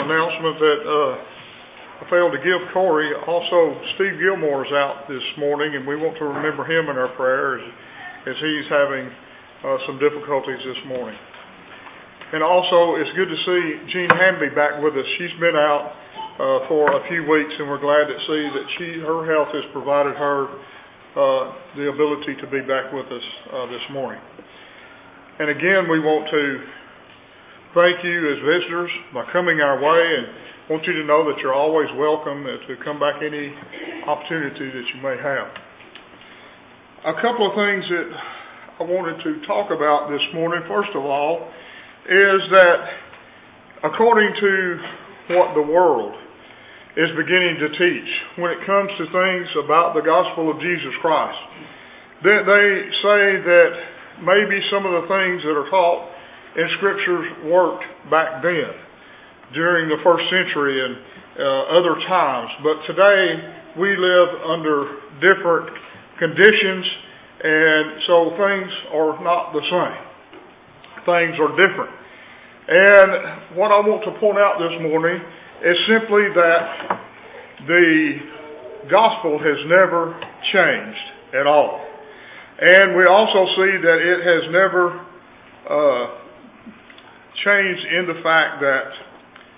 announcement that I failed to give Corey. Also, Steve Gilmore is out this morning, and we want to remember him in our prayers as he's having some difficulties this morning. And also, it's good to see Jean Hanby back with us. She's been out for a few weeks, and we're glad to see that her health has provided her the ability to be back with us this morning. And again, we want to thank you as visitors by coming our way, and want you to know that you're always welcome to come back any opportunity that you may have. A couple of things that I wanted to talk about this morning, first of all, is that according to what the world is beginning to teach when it comes to things about the gospel of Jesus Christ, they say that maybe some of the things that are taught in Scriptures worked back then, during the first century and other times. But today we live under different conditions, and so things are not the same. Things are different. And what I want to point out this morning is simply that the gospel has never changed at all. And we also see that it has never changed in the fact that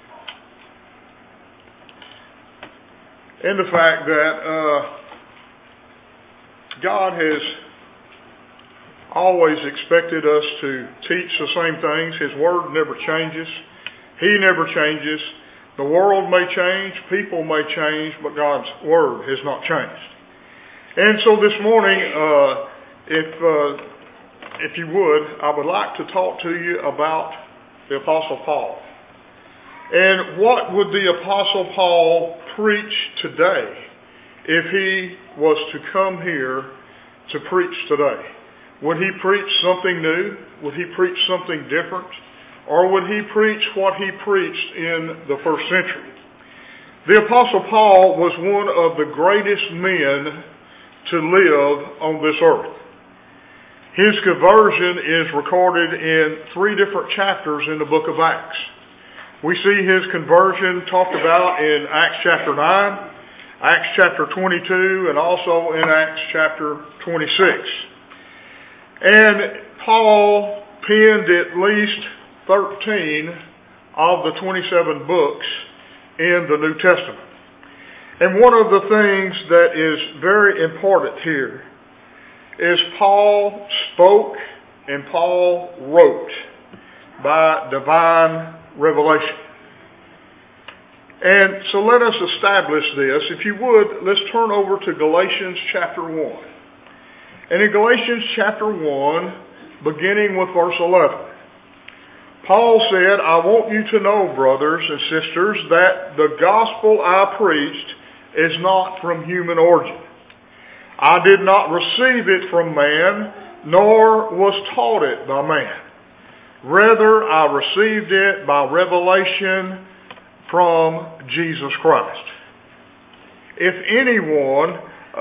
God has always expected us to teach the same things. His Word never changes. He never changes. The world may change, people may change, but God's Word has not changed. And so this morning, if you would, I would like to talk to you about the Apostle Paul. And what would the Apostle Paul preach today if he was to come here to preach today? Would he preach something new? Would he preach something different? Or would he preach what he preached in the first century? The Apostle Paul was one of the greatest men to live on this earth. His conversion is recorded in 3 different chapters in the book of Acts. We see his conversion talked about in Acts chapter 9, Acts chapter 22, and also in Acts chapter 26. And Paul penned at least 13 of the 27 books in the New Testament. And one of the things that is very important here is Paul spoke and Paul wrote by divine revelation. And so let us establish this. If you would, let's turn over to Galatians chapter 1. And in Galatians chapter 1, beginning with verse 11, Paul said, I want you to know, brothers and sisters, that the gospel I preached is not from human origin. I did not receive it from man, nor was taught it by man. Rather, I received it by revelation from Jesus Christ. If anyone,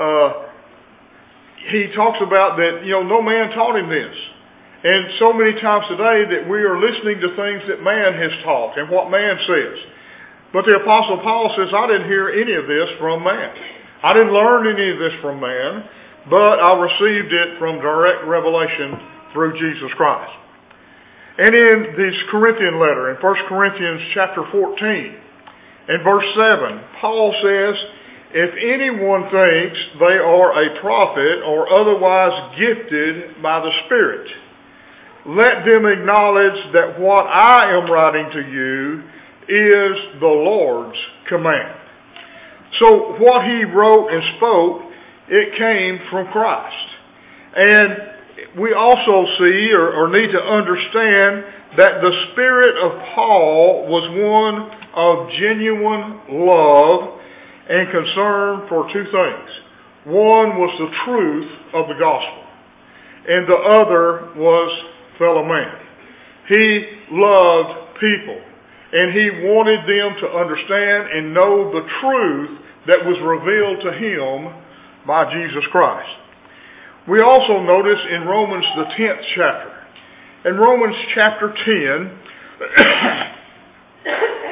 he talks about that, no man taught him this. And so many times today that we are listening to things that man has taught and what man says. But the Apostle Paul says, I didn't hear any of this from man. I didn't learn any of this from man, but I received it from direct revelation through Jesus Christ. And in this Corinthian letter, in 1 Corinthians chapter 14, in verse 7, Paul says, if anyone thinks they are a prophet or otherwise gifted by the Spirit, let them acknowledge that what I am writing to you is the Lord's command. So what he wrote and spoke, it came from Christ. And we also see or need to understand that the spirit of Paul was one of genuine love and concern for 2 things. One was the truth of the gospel, and the other was fellow man. He loved people, and he wanted them to understand and know the truth that was revealed to him by Jesus Christ. We also notice in Romans the 10th chapter. In Romans chapter 10,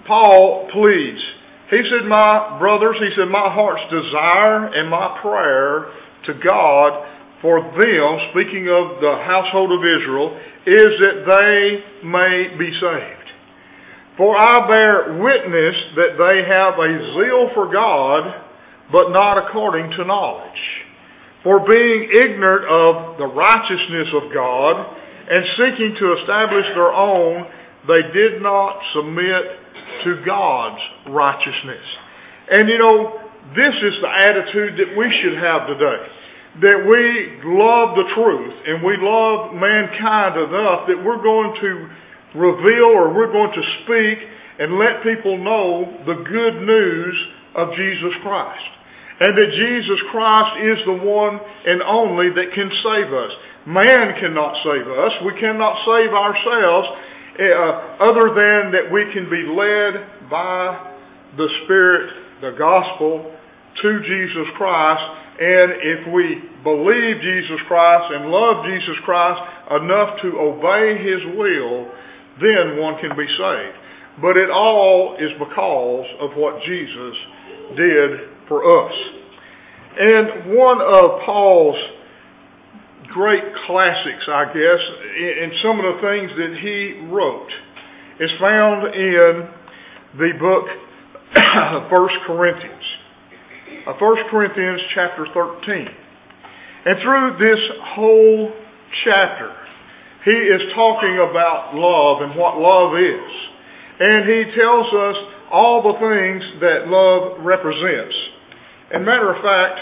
Paul pleads. He said, my brothers, he said, my heart's desire and my prayer to God for them, speaking of the household of Israel, is that they may be saved. For I bear witness that they have a zeal for God, but not according to knowledge. For being ignorant of the righteousness of God, and seeking to establish their own, they did not submit to God's righteousness. And this is the attitude that we should have today. That we love the truth and we love mankind enough that we're going to reveal or we're going to speak and let people know the good news of Jesus Christ. And that Jesus Christ is the one and only that can save us. Man cannot save us. We cannot save ourselves other than that we can be led by the Spirit, the gospel, to Jesus Christ. And if we believe Jesus Christ and love Jesus Christ enough to obey His will, then one can be saved. But it all is because of what Jesus did for us. And one of Paul's great classics, I guess, in some of the things that he wrote, is found in the book of 1 Corinthians. 1 Corinthians chapter 13. And through this whole chapter, he is talking about love and what love is. And he tells us all the things that love represents. And matter of fact,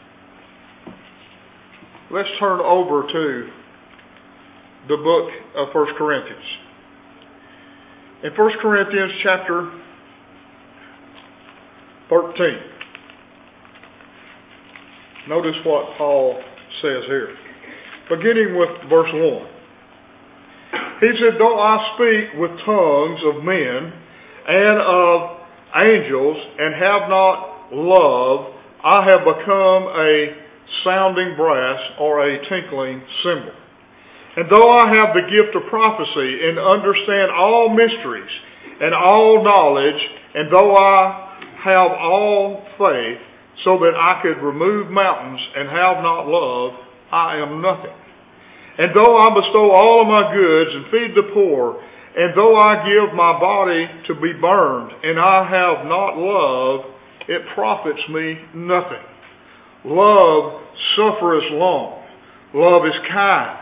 let's turn over to the book of 1 Corinthians. In 1 Corinthians chapter 13. Notice what Paul says here. Beginning with verse 1. He said, though I speak with tongues of men and of angels and have not love, I have become a sounding brass or a tinkling cymbal. And though I have the gift of prophecy and understand all mysteries and all knowledge, and though I have all faith, so that I could remove mountains and have not love, I am nothing. And though I bestow all of my goods and feed the poor, and though I give my body to be burned, and I have not love, it profits me nothing. Love suffereth long. Love is kind.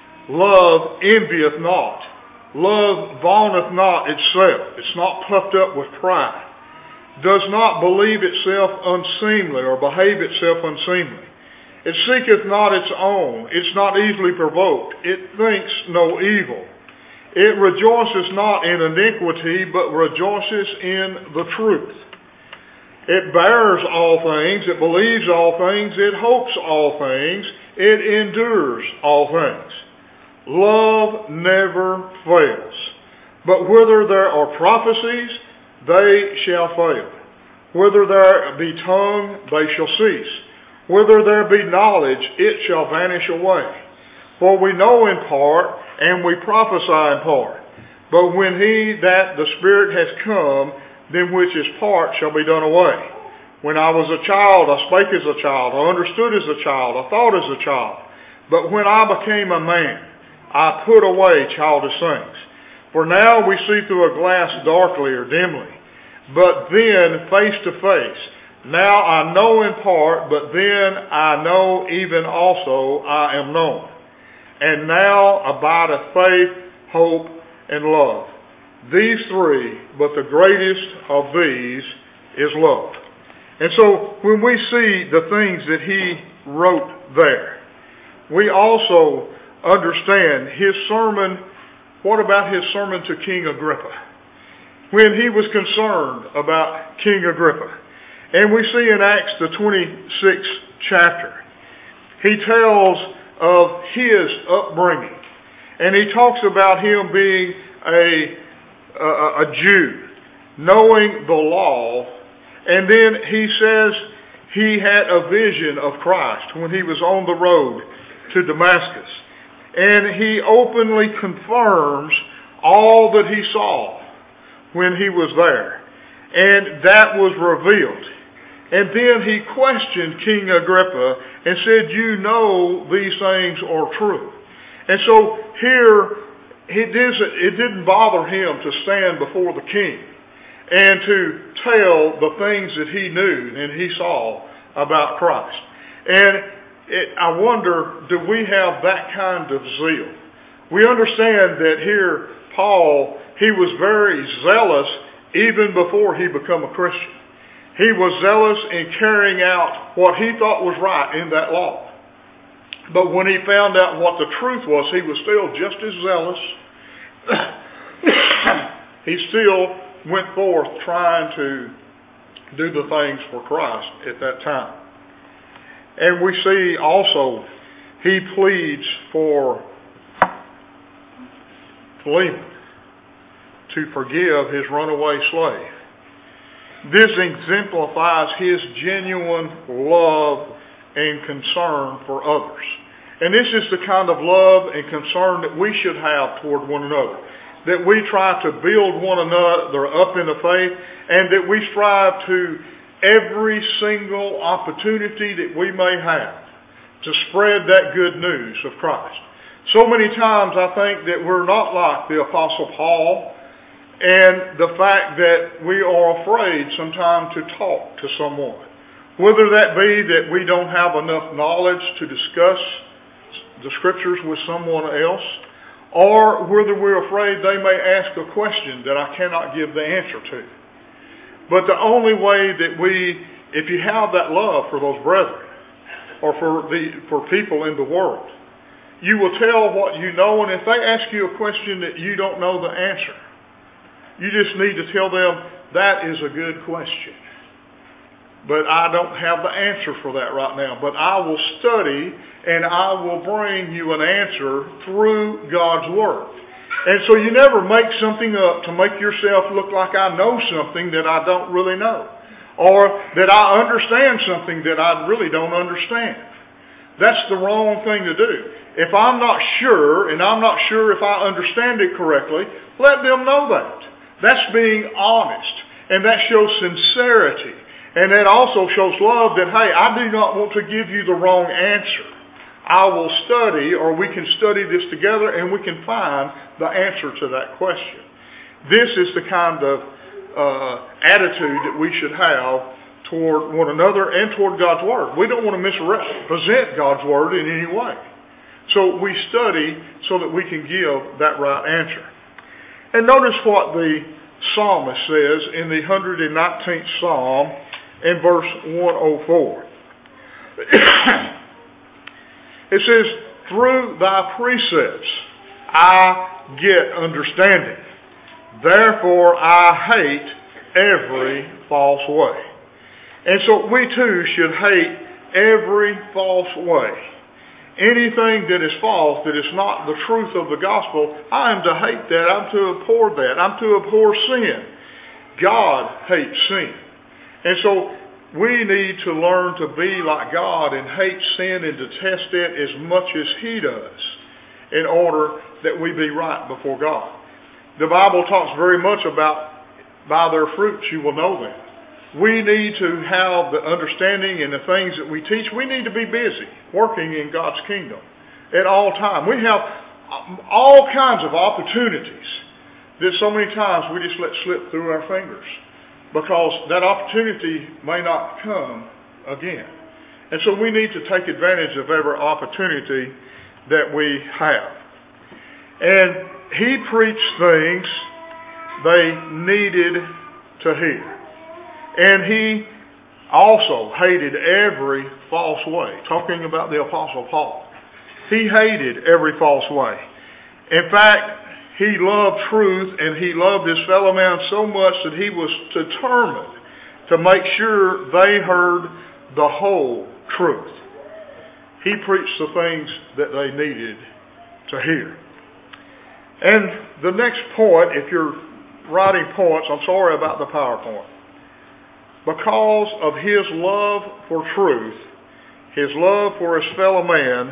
Love envieth not. Love vaunteth not itself. It's not puffed up with pride. Does not believe itself unseemly or behave itself unseemly. It seeketh not its own. It's not easily provoked. It thinks no evil. It rejoices not in iniquity, but rejoices in the truth. It bears all things. It believes all things. It hopes all things. It endures all things. Love never fails. But whether there are prophecies, they shall fail. Whether there be tongue, they shall cease. Whether there be knowledge, it shall vanish away. For we know in part, and we prophesy in part. But when he that the Spirit has come, then which is part shall be done away. When I was a child, I spake as a child, I understood as a child, I thought as a child. But when I became a man, I put away childish things. For now we see through a glass darkly or dimly, but then face to face. Now I know in part, but then I know even also I am known. And now abideth faith, hope, and love. These three, but the greatest of these is love. And so when we see the things that he wrote there, we also understand his sermon. What about his sermon to King Agrippa? When he was concerned about King Agrippa. And we see in Acts the 26th chapter, he tells of his upbringing. And he talks about him being a Jew, knowing the law. And then he says he had a vision of Christ when he was on the road to Damascus. And he openly confirms all that he saw. when he was there. And that was revealed. And then he questioned King Agrippa and said, you know these things are true. And so here, it didn't bother him to stand before the king and to tell the things that he knew and he saw about Christ. And I wonder, do we have that kind of zeal? We understand that here, Paul, he was very zealous even before he became a Christian. He was zealous in carrying out what he thought was right in that law. But when he found out what the truth was, he was still just as zealous. He still went forth trying to do the things for Christ at that time. And we see also, he pleads for Philemon to forgive his runaway slave. This exemplifies his genuine love and concern for others. And this is the kind of love and concern that we should have toward one another. That we try to build one another up in the faith, and that we strive to every single opportunity that we may have to spread that good news of Christ. So many times I think that we're not like the Apostle Paul, and the fact that we are afraid sometimes to talk to someone. Whether that be that we don't have enough knowledge to discuss the Scriptures with someone else, or whether we're afraid they may ask a question that I cannot give the answer to. But the only way that if you have that love for those brethren, or for people in the world, you will tell what you know, and if they ask you a question that you don't know the answer, you just need to tell them, that is a good question. But I don't have the answer for that right now. But I will study and I will bring you an answer through God's Word. And so you never make something up to make yourself look like I know something that I don't really know. Or that I understand something that I really don't understand. That's the wrong thing to do. If I'm not sure, and I'm not sure if I understand it correctly, let them know that. That's being honest, and that shows sincerity, and that also shows love that, hey, I do not want to give you the wrong answer. I will study, or we can study this together, and we can find the answer to that question. This is the kind of attitude that we should have toward one another and toward God's Word. We don't want to misrepresent God's Word in any way. So we study so that we can give that right answer. And notice what the psalmist says in the 119th Psalm in verse 104. It says, through thy precepts I get understanding. Therefore I hate every false way. And so we too should hate every false way. Anything that is false, that is not the truth of the gospel, I am to hate that. I'm to abhor that. I'm to abhor sin. God hates sin. And so we need to learn to be like God and hate sin and detest it as much as He does in order that we be right before God. The Bible talks very much about, by their fruits you will know them. We need to have the understanding and the things that we teach. We need to be busy working in God's kingdom at all times. We have all kinds of opportunities that so many times we just let slip through our fingers because that opportunity may not come again. And so we need to take advantage of every opportunity that we have. And he preached things they needed to hear. And he also hated every false way. Talking about the Apostle Paul. He hated every false way. In fact, he loved truth and he loved his fellow man so much that he was determined to make sure they heard the whole truth. He preached the things that they needed to hear. And the next point, if you're writing points, I'm sorry about the PowerPoint. Because of his love for truth, his love for his fellow man,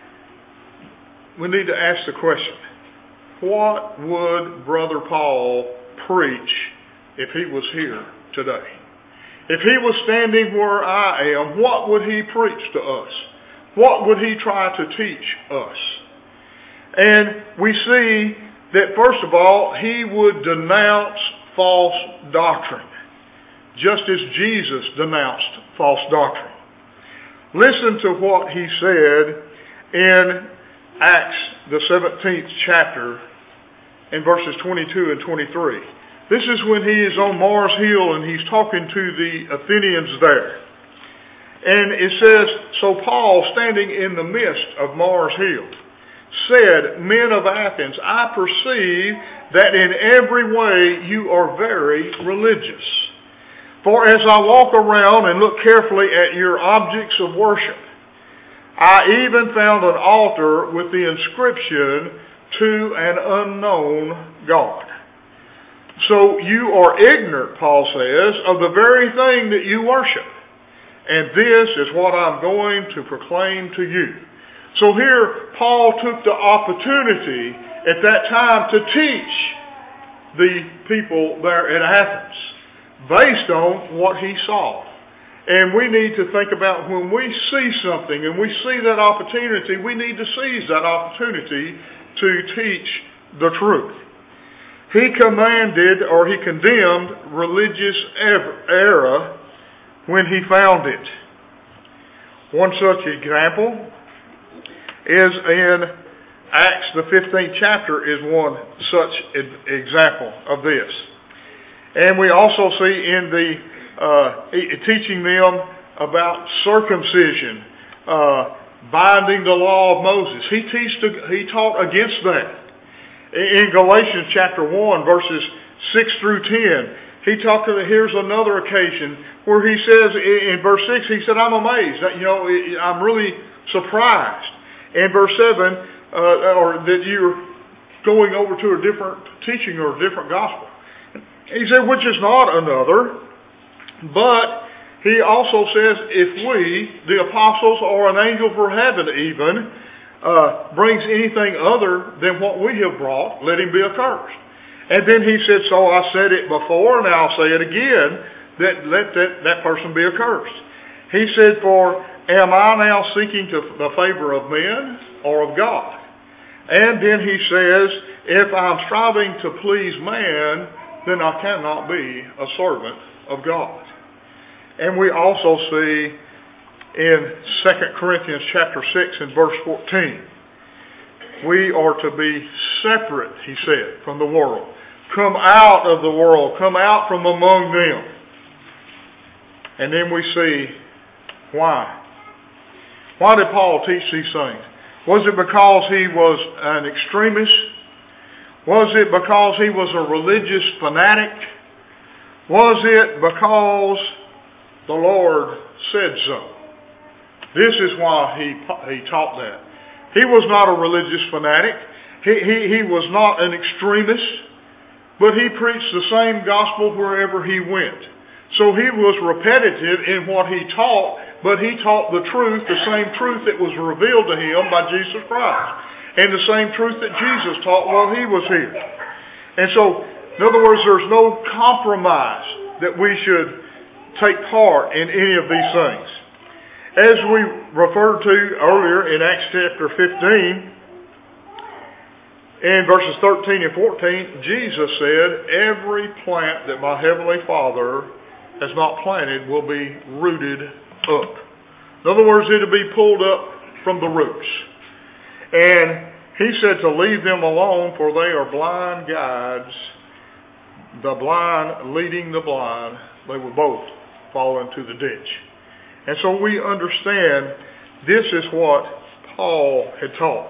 we need to ask the question, what would Brother Paul preach if he was here today? If he was standing where I am, what would he preach to us? What would he try to teach us? And we see that, first of all, he would denounce false doctrine, just as Jesus denounced false doctrine. Listen to what he said in Acts, the 17th chapter, in verses 22 and 23. This is when he is on Mars Hill and he's talking to the Athenians there. And it says, so Paul, standing in the midst of Mars Hill, said, Men of Athens, I perceive that in every way you are very religious. For as I walk around and look carefully at your objects of worship, I even found an altar with the inscription, To an Unknown God. So you are ignorant, Paul says, of the very thing that you worship. And this is what I'm going to proclaim to you. So here, Paul took the opportunity at that time to teach the people there in Athens based on what he saw. And we need to think about when we see something and we see that opportunity, we need to seize that opportunity to teach the truth. He commanded or he condemned religious error when he found it. One such example is in Acts, the 15th chapter is one such example of this. And we also see in the teaching them about circumcision, binding the law of Moses. He taught against that. In Galatians chapter 1, verses 6 through 10, here's another occasion where he says, in verse 6, he said, I'm amazed. I'm really surprised. In verse 7, that you're going over to a different teaching or a different gospel. He said, which is not another, but he also says, if we, the apostles, or an angel from heaven even, brings anything other than what we have brought, let him be accursed. And then he said, so I said it before, and I'll say it again, that let that person be accursed. He said, for am I now seeking the favor of men or of God? And then he says, if I'm striving to please man, then I cannot be a servant of God. And we also see in 2 Corinthians chapter 6 and verse 14, we are to be separate, he said, from the world. Come out of the world. Come out from among them. And then we see why. Why did Paul teach these things? Was it because he was an extremist? Was it because he was a religious fanatic? Was it because the Lord said so? This is why he taught that. He was not a religious fanatic. He was not an extremist. But he preached the same gospel wherever he went. So he was repetitive in what he taught, but he taught the truth, the same truth that was revealed to him by Jesus Christ. And the same truth that Jesus taught while he was here. And so, in other words, there's no compromise that we should take part in any of these things. As we referred to earlier in Acts chapter 15, in verses 13 and 14, Jesus said, every plant that my heavenly Father has not planted will be rooted up. In other words, it will be pulled up from the roots. And he said to leave them alone, for they are blind guides, the blind leading the blind. They will both fall into the ditch. And so we understand this is what Paul had taught.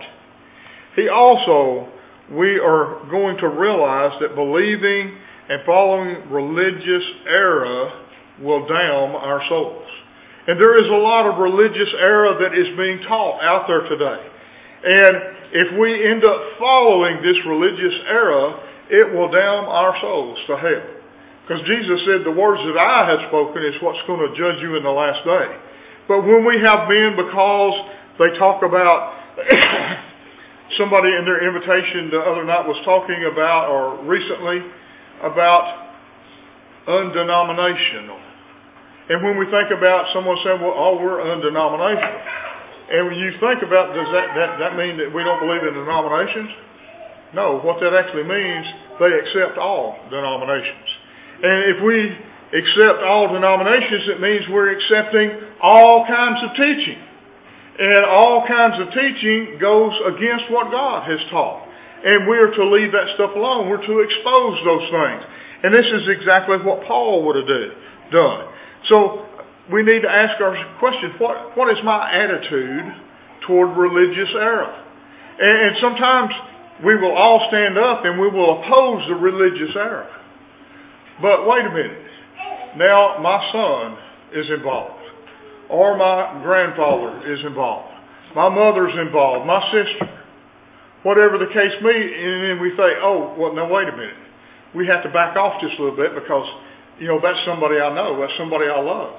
We are going to realize that believing and following religious error will damn our souls. And there is a lot of religious error that is being taught out there today. And if we end up following this religious error, it will damn our souls to hell. Because Jesus said, the words that I have spoken is what's going to judge you in the last day. But when we have men, because they talk about, somebody in their invitation the other night was talking about, or recently, about undenominational. And when we think about someone saying, well, oh, we're undenominational. And when you think about, does that mean that we don't believe in denominations? No, what that actually means, they accept all denominations. And if we accept all denominations, it means we're accepting all kinds of teaching. And all kinds of teaching goes against what God has taught. And we are to leave that stuff alone. We're to expose those things. And this is exactly what Paul would have done. So we need to ask our question, what is my attitude toward religious error? And sometimes we will all stand up and we will oppose the religious error. But wait a minute. Now my son is involved. Or my grandfather is involved. My mother's involved. My sister. Whatever the case may be. And then we say, oh, well, now wait a minute. We have to back off just a little bit because, that's somebody I know. That's somebody I love.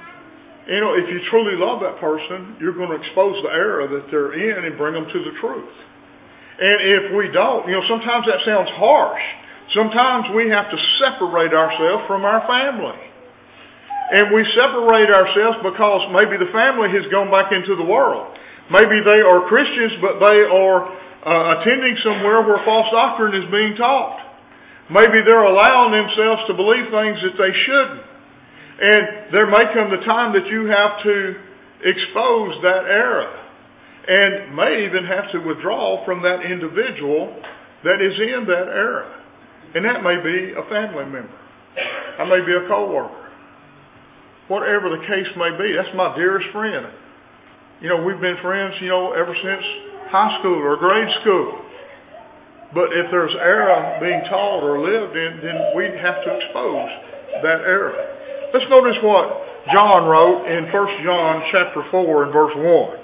If you truly love that person, you're going to expose the error that they're in and bring them to the truth. And if we don't, sometimes that sounds harsh. Sometimes we have to separate ourselves from our family. And we separate ourselves because maybe the family has gone back into the world. Maybe they are Christians, but they are attending somewhere where false doctrine is being taught. Maybe they're allowing themselves to believe things that they shouldn't. And there may come the time that you have to expose that error. And may even have to withdraw from that individual that is in that error. And that may be a family member. That may be a co-worker. Whatever the case may be. That's my dearest friend. We've been friends, ever since high school or grade school. But if there's error being taught or lived in, then we have to expose that error. Let's notice what John wrote in 1 John chapter 4 and verse 1.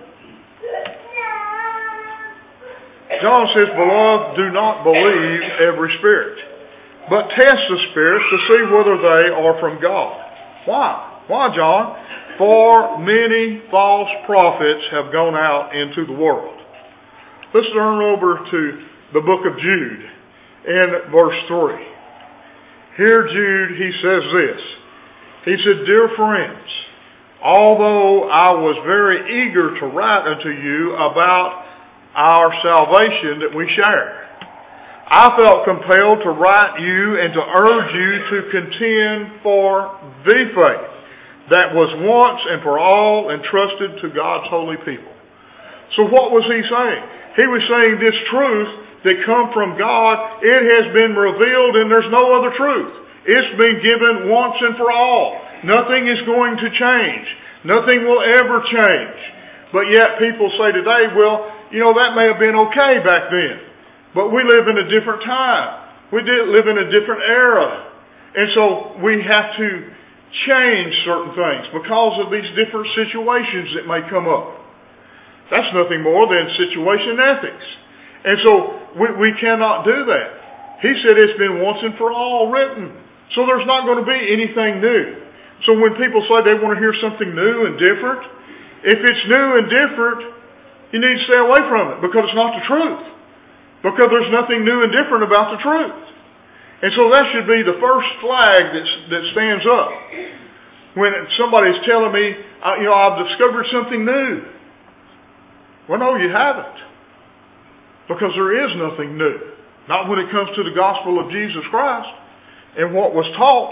John says, beloved, do not believe every spirit, but test the spirits to see whether they are from God. Why? Why, John? For many false prophets have gone out into the world. Let's turn over to the book of Jude in verse 3. Here Jude, he says this. He said, dear friends, although I was very eager to write unto you about our salvation that we share, I felt compelled to write you and to urge you to contend for the faith that was once and for all entrusted to God's holy people. So what was he saying? He was saying this truth that come from God, it has been revealed and there's no other truth. It's been given once and for all. Nothing is going to change. Nothing will ever change. But yet people say today, well, that may have been okay back then. But we live in a different time. We live in a different era. And so we have to change certain things because of these different situations that may come up. That's nothing more than situation ethics. And so we cannot do that. He said it's been once and for all written. So there's not going to be anything new. So when people say they want to hear something new and different, if it's new and different, you need to stay away from it because it's not the truth. Because there's nothing new and different about the truth. And so that should be the first flag that stands up. When somebody's telling me, I've discovered something new. Well, no, you haven't. Because there is nothing new. Not when it comes to the gospel of Jesus Christ and what was taught.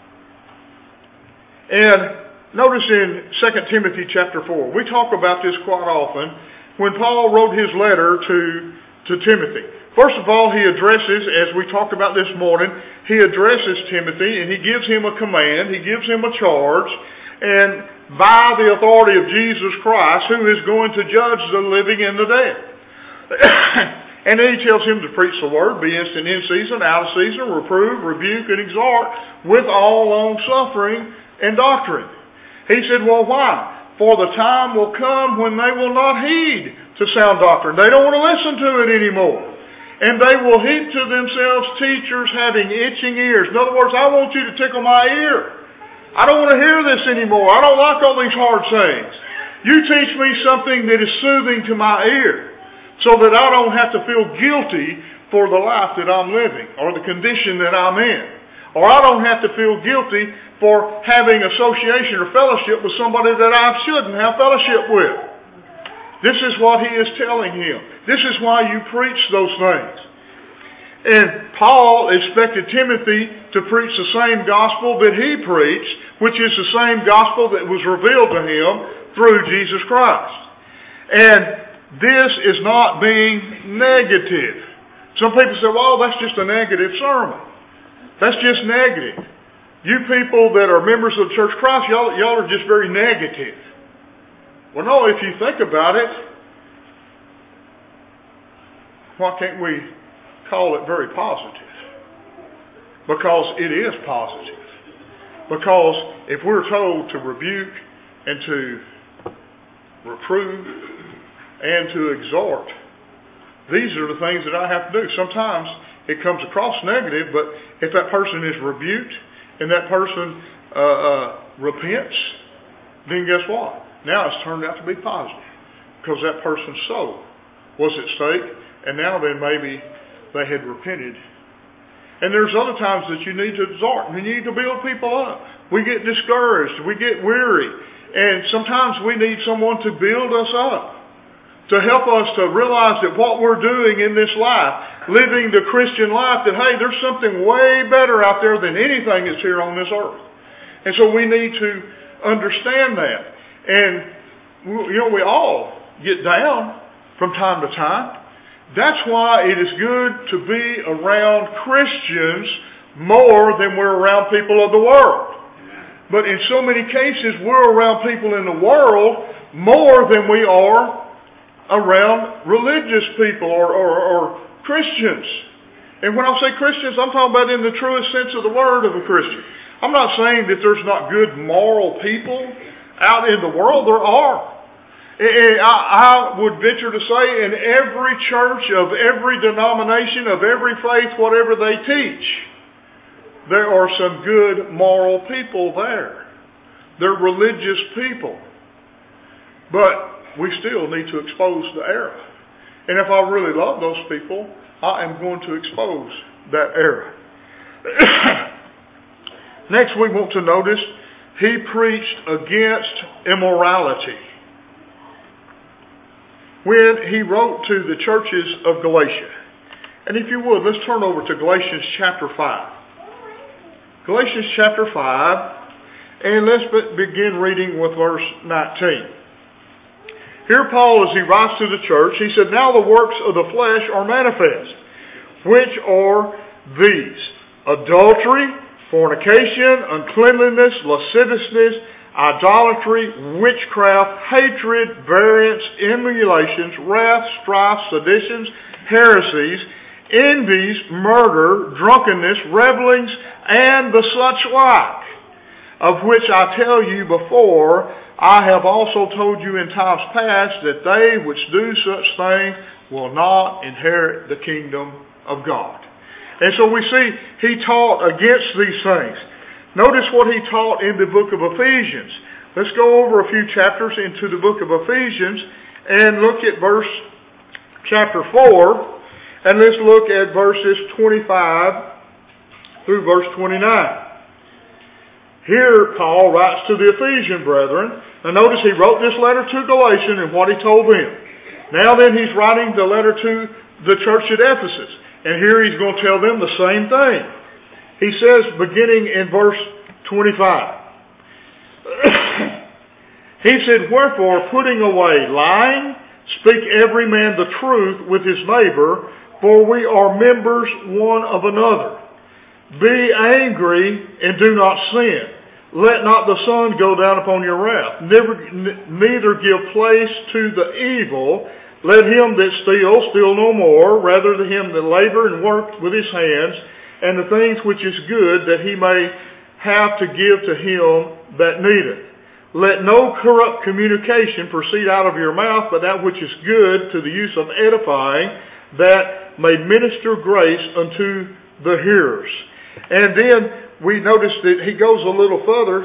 And notice in 2 Timothy chapter 4, we talk about this quite often. When Paul wrote his letter to Timothy, first of all, he addresses, as we talked about this morning, he addresses Timothy and he gives him a command, he gives him a charge, and by the authority of Jesus Christ, who is going to judge the living and the dead. And then he tells him to preach the word, be instant in season, out of season, reprove, rebuke, and exhort with all long suffering and doctrine. He said, well, why? For the time will come when they will not heed to sound doctrine. They don't want to listen to it anymore. And they will heap to themselves teachers having itching ears. In other words, I want you to tickle my ear. I don't want to hear this anymore. I don't like all these hard sayings. You teach me something that is soothing to my ear, so that I don't have to feel guilty for the life that I'm living or the condition that I'm in. Or I don't have to feel guilty for having association or fellowship with somebody that I shouldn't have fellowship with. This is what he is telling him. This is why you preach those things. And Paul expected Timothy to preach the same gospel that he preached, which is the same gospel that was revealed to him through Jesus Christ. And this is not being negative. Some people say, well, that's just a negative sermon. That's just negative. You people that are members of the Church of Christ, y'all are just very negative. Well, no, if you think about it, why can't we call it very positive? Because it is positive. Because if we're told to rebuke and to reprove and to exhort, these are the things that I have to do. Sometimes it comes across negative, but if that person is rebuked and that person repents, then guess what? Now it's turned out to be positive because that person's soul was at stake, and now then maybe they had repented. And there's other times that you need to exhort. You need to build people up. We get discouraged. We get weary. And sometimes we need someone to build us up, to help us to realize that what we're doing in this life, living the Christian life, that, hey, there's something way better out there than anything that's here on this earth. And so we need to understand that. And, we all get down from time to time. That's why it is good to be around Christians more than we're around people of the world. But in so many cases, we're around people in the world more than we are around religious people or Christians. And when I say Christians, I'm talking about in the truest sense of the word of a Christian. I'm not saying that there's not good moral people out in the world. There are. And I would venture to say in every church of every denomination, of every faith, whatever they teach, there are some good moral people there. They're religious people. But we still need to expose the error. And if I really love those people, I am going to expose that error. Next, we want to notice he preached against immorality when he wrote to the churches of Galatia. And if you would, let's turn over to Galatians chapter 5. Galatians chapter 5, and let's begin reading with verse 19. Here Paul, as he writes to the church, he said, "Now the works of the flesh are manifest, which are these: adultery, fornication, uncleanliness, lasciviousness, idolatry, witchcraft, hatred, variance, emulations, wrath, strife, seditions, heresies, envies, murder, drunkenness, revelings, and the such like, of which I tell you before, I have also told you in times past, that they which do such things will not inherit the kingdom of God." And so we see he taught against these things. Notice what he taught in the book of Ephesians. Let's go over a few chapters into the book of Ephesians and look at chapter 4, and let's look at verses 25 through verse 29. Here Paul writes to the Ephesian brethren. Now notice he wrote this letter to Galatians and what he told them. Now then he's writing the letter to the church at Ephesus. And here he's going to tell them the same thing. He says, beginning in verse 25. He said, "Wherefore, putting away lying, speak every man the truth with his neighbor, for we are members one of another. Be angry and do not sin. Let not the sun go down upon your wrath. Neither give place to the evil. Let him that steal no more, rather to him that labor and work with his hands, and the things which is good, that he may have to give to him that needeth. Let no corrupt communication proceed out of your mouth, but that which is good to the use of edifying, that may minister grace unto the hearers." And then we notice that he goes a little further.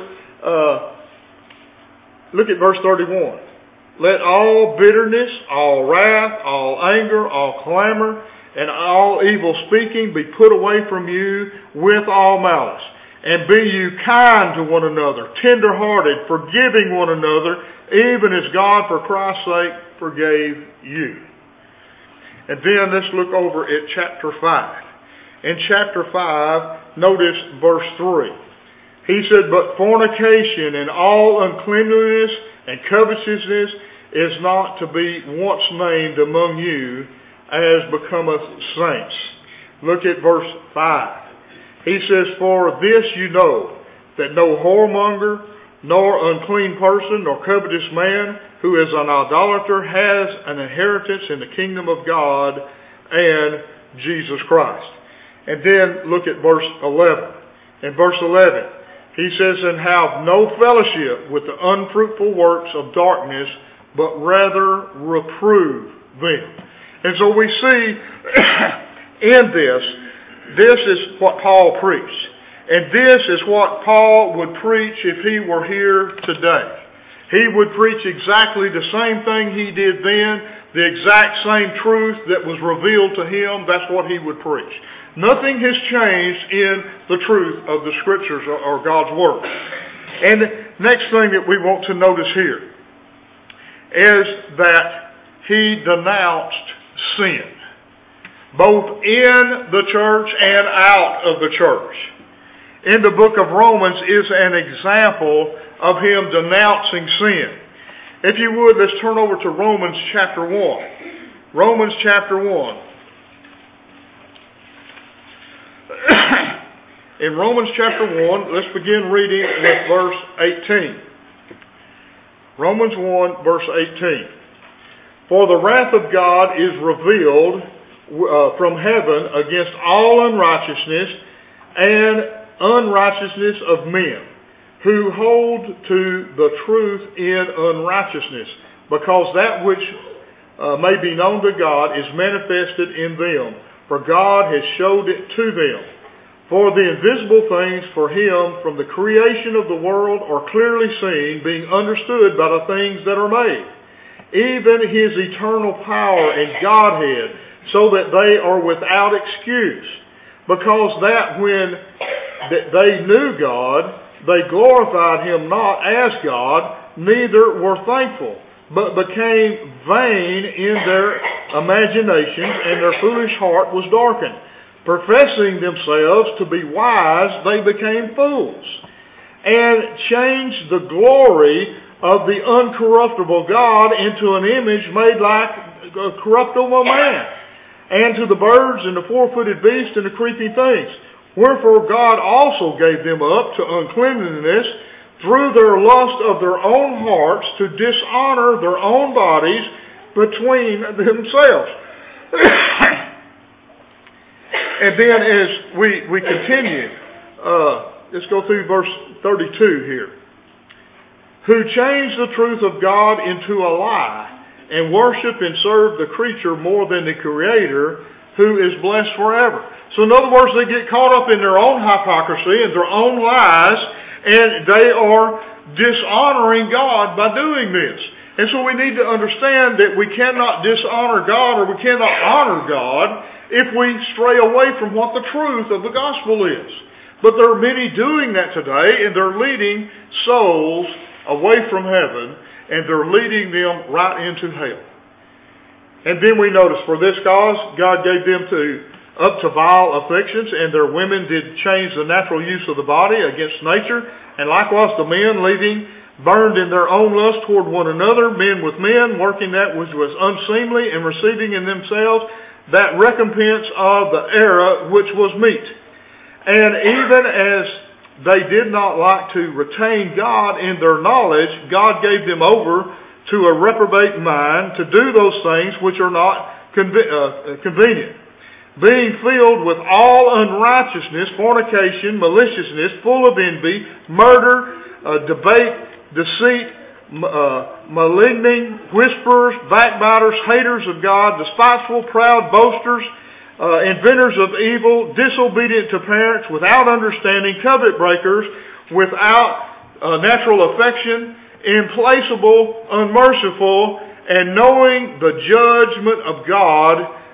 Look at verse 31. "Let all bitterness, all wrath, all anger, all clamor, and all evil speaking be put away from you with all malice. And be you kind to one another, tender-hearted, forgiving one another, even as God for Christ's sake forgave you. And then let's look over at chapter 5. In chapter 5, notice verse 3. He said, But fornication and all uncleanliness and covetousness is not to be once named among you, as becometh saints. Look at verse 5. He says, For this you know, that no whoremonger, nor unclean person, nor covetous man, who is an idolater, has an inheritance in the kingdom of God and Jesus Christ. And then look at verse 11. In verse 11, he says, And have no fellowship with the unfruitful works of darkness, but rather reprove them. And so we see in this is what Paul preached. And this is what Paul would preach if he were here today. He would preach exactly the same thing he did then, the exact same truth that was revealed to him. That's what he would preach. Nothing has changed in the truth of the Scriptures or God's Word. And the next thing that we want to notice here is that he denounced sin, both in the church and out of the church. In the book of Romans is an example of him denouncing sin. If you would, let's turn over to Romans chapter 1. Romans chapter 1. In Romans chapter 1, let's begin reading with verse 18. Romans 1, verse 18. For the wrath of God is revealed from heaven against all unrighteousness and unrighteousness of men, who hold to the truth in unrighteousness, because that which may be known to God is manifested in them, for God has showed it to them. For the invisible things for him from the creation of the world are clearly seen, being understood by the things that are made, even his eternal power and Godhead, so that they are without excuse. Because that when they knew God, they glorified him not as God, neither were thankful, but became vain in their imaginations, and their foolish heart was darkened. Professing themselves to be wise, they became fools, and changed the glory of the uncorruptible God into an image made like a corruptible man, and to the birds and the four-footed beasts and the creeping things. Wherefore God also gave them up to uncleanness through their lust of their own hearts, to dishonor their own bodies between themselves. And then as we continue, let's go through verse 32 here. Who changed the truth of God into a lie, and worship and serve the creature more than the Creator, who is blessed forever. So in other words, they get caught up in their own hypocrisy and their own lies, and they are dishonoring God by doing this. And so we need to understand that we cannot dishonor God, or we cannot honor God, if we stray away from what the truth of the gospel is. But there are many doing that today, and they're leading souls away from heaven, and they're leading them right into hell. And then we notice, for this cause, God gave them up to vile afflictions, and their women did change the natural use of the body against nature, and likewise the men, leaving, burned in their own lust toward one another, men with men, working that which was unseemly, and receiving in themselves that recompense of the error which was meet. And even as they did not like to retain God in their knowledge, God gave them over to a reprobate mind to do those things which are not convenient, being filled with all unrighteousness, fornication, maliciousness, full of envy, murder, debate, deceit, maligning, whisperers, backbiters, haters of God, despiteful, proud, boasters, inventors of evil, disobedient to parents, without understanding, covet breakers, without natural affection, implacable, unmerciful, and knowing the judgment of God,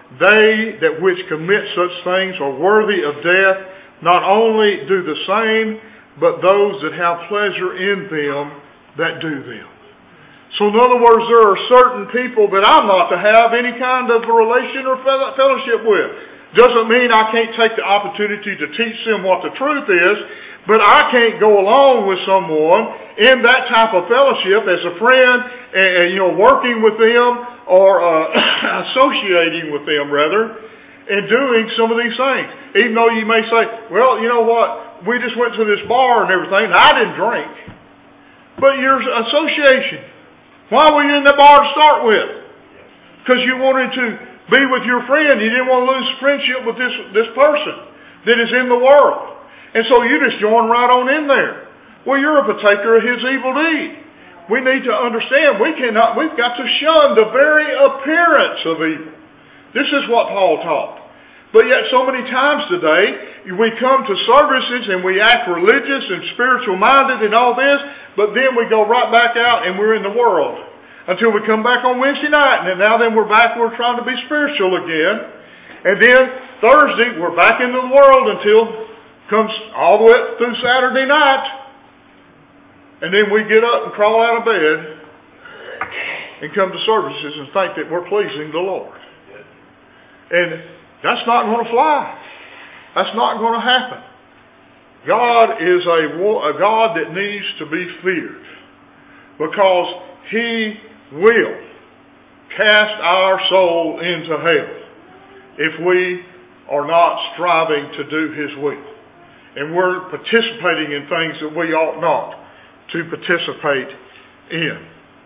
they that which commit such things are worthy of death, not only do the same, but those that have pleasure in them that do them. So in other words, there are certain people that I'm not to have any kind of a relation or fellowship with. Doesn't mean I can't take the opportunity to teach them what the truth is, but I can't go along with someone in that type of fellowship as a friend, and working with them or associating with them rather, and doing some of these things. Even though you may say, well, you know what, we just went to this bar and everything, and I didn't drink. But your association. Why were you in the bar to start with? Because you wanted to be with your friend. You didn't want to lose friendship with this person that is in the world. And so you just joined right on in there. Well, you're a partaker of his evil deed. We need to understand we've got to shun the very appearance of evil. This is what Paul taught. But yet so many times today, we come to services and we act religious and spiritual minded and all this, but then we go right back out and we're in the world until we come back on Wednesday night, and then we're trying to be spiritual again. And then Thursday, we're back into the world until comes all the way up through Saturday night. And then we get up and crawl out of bed and come to services and think that we're pleasing the Lord. And that's not going to fly. That's not going to happen. God is a God that needs to be feared, because He will cast our soul into hell if we are not striving to do His will. And we're participating in things that we ought not to participate in.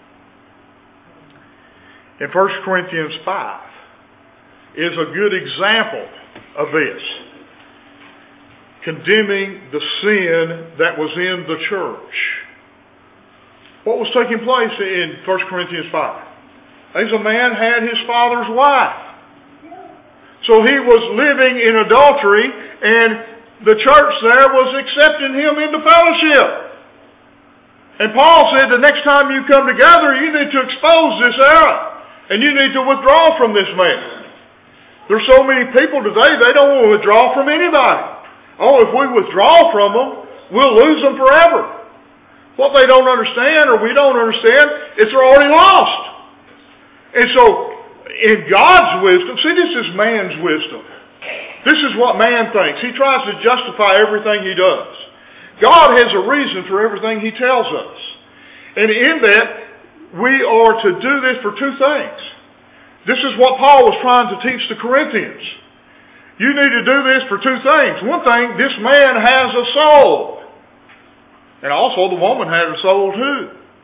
In 1 Corinthians 5, is a good example of this, condemning the sin that was in the church. What was taking place in 1 Corinthians 5? There's a man had his father's wife. So he was living in adultery, and the church there was accepting him into fellowship. And Paul said the next time you come together, you need to expose this error, and you need to withdraw from this man. There's so many people today, they don't want to withdraw from anybody. Oh, if we withdraw from them, we'll lose them forever. What they don't understand, or we don't understand, is they're already lost. And so, in God's wisdom, see, this is man's wisdom. This is what man thinks. He tries to justify everything he does. God has a reason for everything He tells us. And in that, we are to do this for two things. This is what Paul was trying to teach the Corinthians. You need to do this for two things. One thing, this man has a soul. And also the woman has a soul too.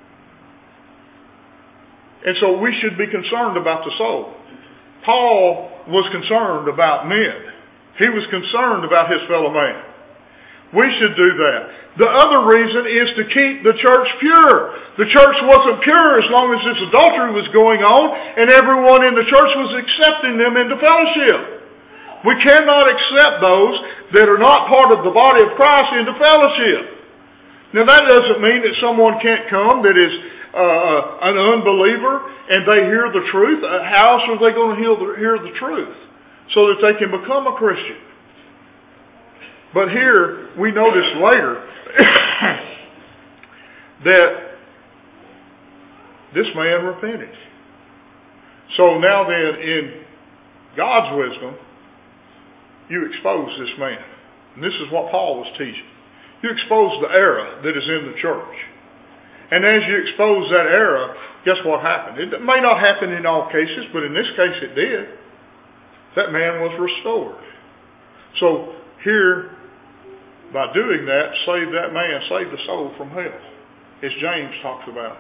And so we should be concerned about the soul. Paul was concerned about men. He was concerned about his fellow man. We should do that. The other reason is to keep the church pure. The church wasn't pure as long as this adultery was going on, and everyone in the church was accepting them into fellowship. We cannot accept those that are not part of the body of Christ into fellowship. Now that doesn't mean that someone can't come that is an unbeliever and they hear the truth. How else are they going to hear the truth? So that they can become a Christian. But here, we notice later that this man repented. So now then, in God's wisdom, you expose this man. And this is what Paul was teaching. You expose the error that is in the church. And as you expose that error, guess what happened? It may not happen in all cases, but in this case it did. That man was restored. So here, by doing that, save that man, save the soul from hell, as James talks about.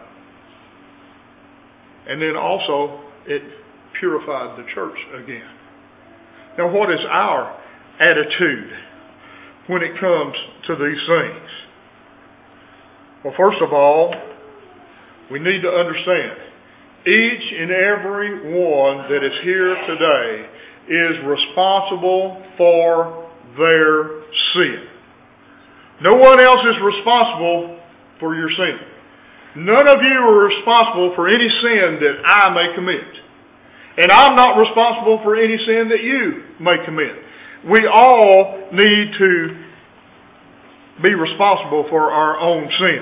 And then also, it purified the church again. Now, what is our attitude when it comes to these things? Well, first of all, we need to understand, each and every one that is here today is responsible for their sin. No one else is responsible for your sin. None of you are responsible for any sin that I may commit. And I'm not responsible for any sin that you may commit. We all need to be responsible for our own sin.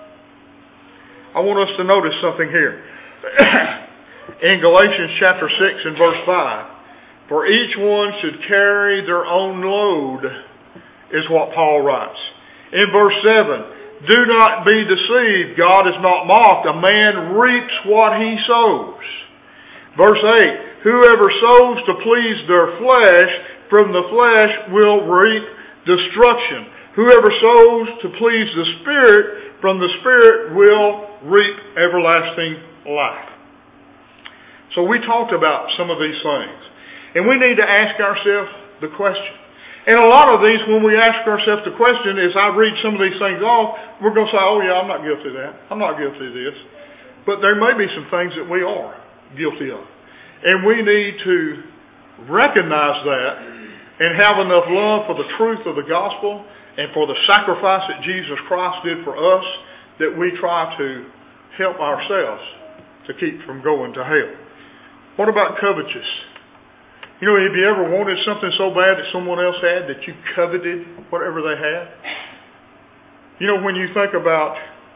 I want us to notice something here. In Galatians chapter 6 and verse 5, for each one should carry their own load, is what Paul writes. In verse 7, do not be deceived, God is not mocked. A man reaps what he sows. Verse 8, whoever sows to please their flesh, from the flesh will reap destruction. Whoever sows to please the Spirit, from the Spirit will reap everlasting life. So we talked about some of these things. And we need to ask ourselves the question. And a lot of these, when we ask ourselves the question, as I read some of these things off, we're going to say, oh yeah, I'm not guilty of that. I'm not guilty of this. But there may be some things that we are guilty of. And we need to recognize that and have enough love for the truth of the gospel and for the sacrifice that Jesus Christ did for us that we try to help ourselves to keep from going to hell. What about covetous? You know, have you ever wanted something so bad that someone else had that you coveted whatever they had? You know, when you think about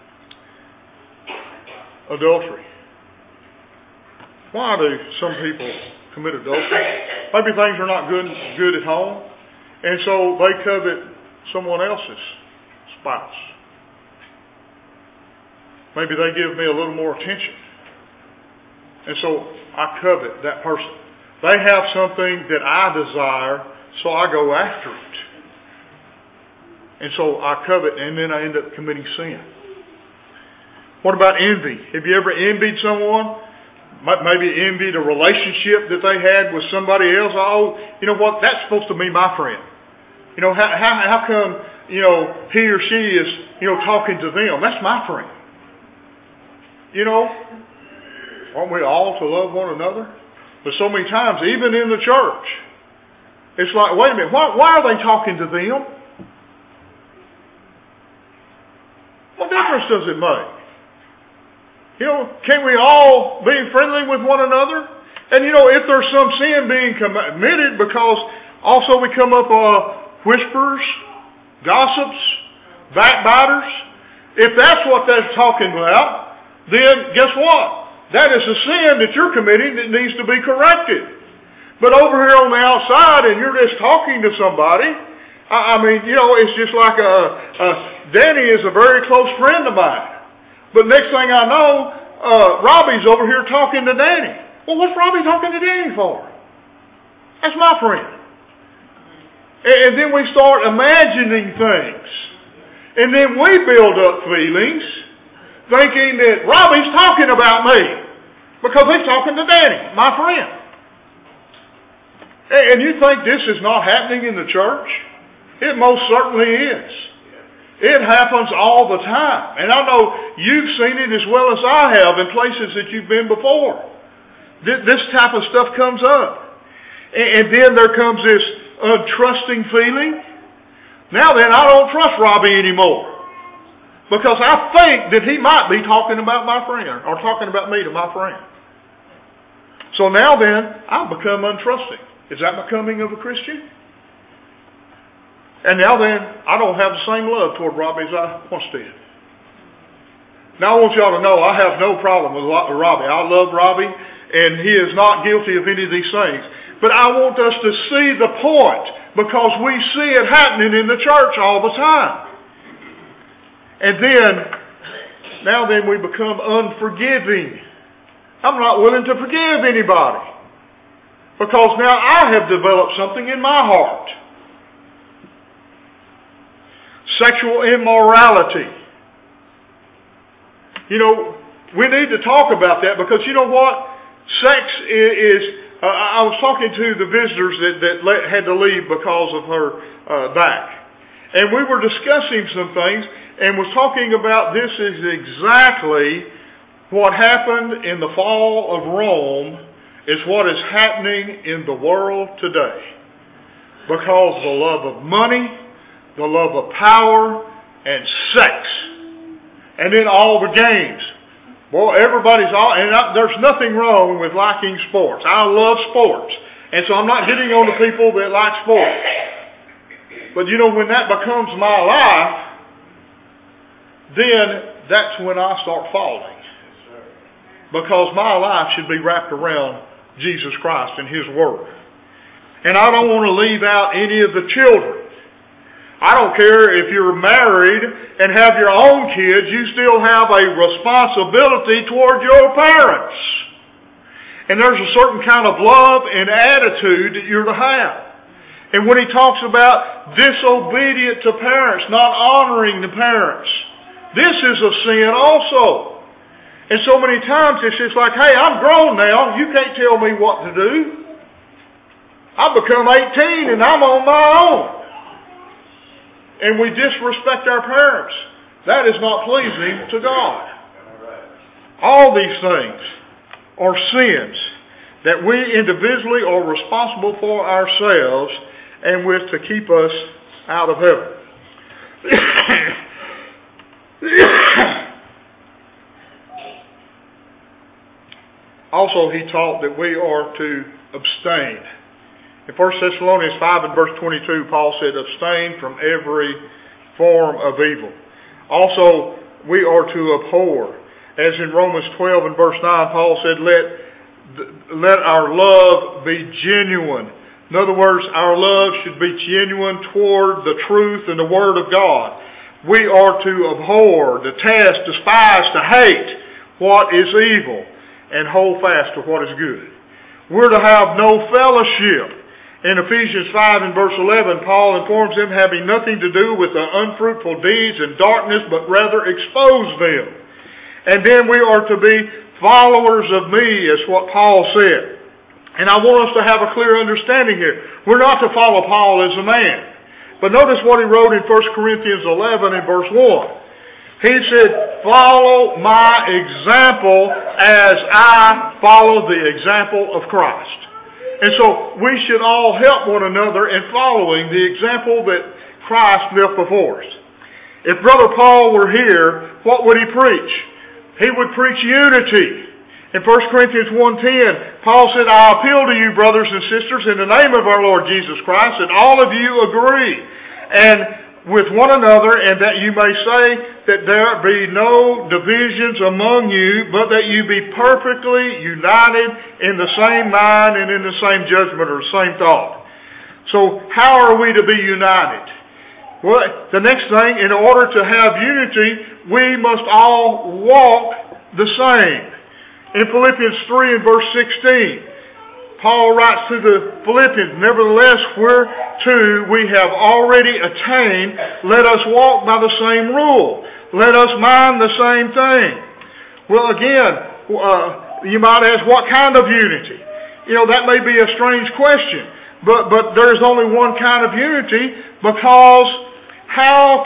adultery, why do some people commit adultery? Maybe things are not good at home, and so they covet someone else's spouse. Maybe they give me a little more attention, and so I covet that person. They have something that I desire, so I go after it. And so I covet, and then I end up committing sin. What about envy? Have you ever envied someone? Maybe envied a relationship that they had with somebody else. Oh, you know what? That's supposed to be my friend. You know, how come, you know, he or she is, you know, talking to them? That's my friend. You know, aren't we all to love one another? But so many times, even in the church, it's like, wait a minute, why are they talking to them? What difference does it make? You know, can't we all be friendly with one another? And you know, if there's some sin being committed, because also we come up whisperers, gossips, backbiters, if that's what they're talking about, then guess what? That is a sin that you're committing that needs to be corrected. But over here on the outside, and you're just talking to somebody, I mean, you know, it's just like Danny is a very close friend of mine. But next thing I know, Robbie's over here talking to Danny. Well, what's Robbie talking to Danny for? That's my friend. And then we start imagining things. And then we build up feelings, thinking that Robbie's talking about me because he's talking to Danny, my friend. And you think this is not happening in the church? It most certainly is. It happens all the time. And I know you've seen it as well as I have in places that you've been before. This type of stuff comes up. And then there comes this untrusting feeling. Now then, I don't trust Robbie anymore. Because I think that he might be talking about my friend, or talking about me to my friend. So now then, I become untrusting. Is that becoming of a Christian? And now then, I don't have the same love toward Robbie as I once did. Now I want y'all to know, I have no problem with Robbie. I love Robbie, and he is not guilty of any of these things. But I want us to see the point, because we see it happening in the church all the time. And then, now then we become unforgiving. I'm not willing to forgive anybody. Because now I have developed something in my heart. Sexual immorality. You know, we need to talk about that because you know what? Sex is I was talking to the visitors that had to leave because of her back. And we were discussing some things and was talking about this is exactly what happened in the fall of Rome is what is happening in the world today. Because the love of money, the love of power, and sex. And then all the games. Well, there's nothing wrong with liking sports. I love sports. And so I'm not getting on to people that like sports. But when that becomes my life, then that's when I start falling. Because my life should be wrapped around Jesus Christ and His Word. And I don't want to leave out any of the children. I don't care if you're married and have your own kids, you still have a responsibility toward your parents. And there's a certain kind of love and attitude that you're to have. And when he talks about disobedient to parents, not honoring the parents, this is a sin also. And so many times it's just like, hey, I'm grown now, you can't tell me what to do. I've become 18 and I'm on my own. And we disrespect our parents. That is not pleasing to God. All these things are sins that we individually are responsible for ourselves and with to keep us out of heaven. Also, he taught that we are to abstain. In 1 Thessalonians 5 and verse 22, Paul said, abstain from every form of evil. Also, we are to abhor. As in Romans 12 and verse 9, Paul said, let our love be genuine. In other words, our love should be genuine toward the truth and the Word of God. We are to abhor, detest, despise, to hate what is evil and hold fast to what is good. We're to have no fellowship. In Ephesians 5 and verse 11, Paul informs them having nothing to do with the unfruitful deeds and darkness, but rather expose them. And then we are to be followers of me, is what Paul said. And I want us to have a clear understanding here. We're not to follow Paul as a man. But notice what he wrote in 1 Corinthians 11 and verse 1. He said, follow my example as I follow the example of Christ. And so we should all help one another in following the example that Christ left before us. If Brother Paul were here, what would he preach? He would preach unity. In 1 Corinthians 1:10, Paul said, I appeal to you, brothers and sisters, in the name of our Lord Jesus Christ, that all of you agree and with one another, and that you may say that there be no divisions among you, but that you be perfectly united in the same mind and in the same judgment or the same thought. So how are we to be united? Well, the next thing, in order to have unity, we must all walk the same. In Philippians 3 and verse 16, Paul writes to the Philippians, nevertheless, whereto we have already attained, let us walk by the same rule. Let us mind the same thing. Well, again, you might ask, what kind of unity? That may be a strange question, but there's only one kind of unity, because how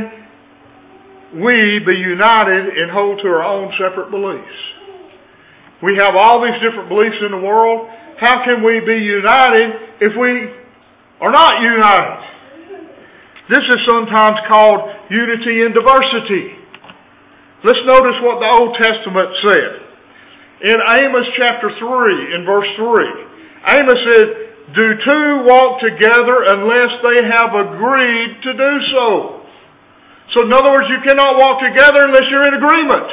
can we be united and hold to our own separate beliefs? We have all these different beliefs in the world. How can we be united if we are not united? This is sometimes called unity in diversity. Let's notice what the Old Testament said. In Amos chapter 3, in verse 3, Amos said, do two walk together unless they have agreed to do so? So in other words, you cannot walk together unless you're in agreement.